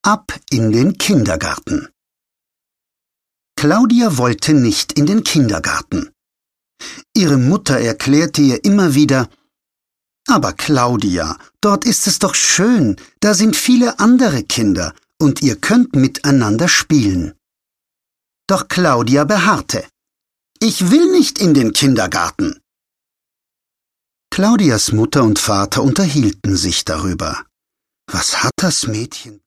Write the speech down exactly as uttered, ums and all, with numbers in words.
Ab in den Kindergarten. Claudia wollte nicht in den Kindergarten. Ihre Mutter erklärte ihr immer wieder: »Aber Claudia, dort ist es doch schön, da sind viele andere Kinder und ihr könnt miteinander spielen.« Doch Claudia beharrte: »Ich will nicht in den Kindergarten.« Claudias Mutter und Vater unterhielten sich darüber. Was hat das Mädchen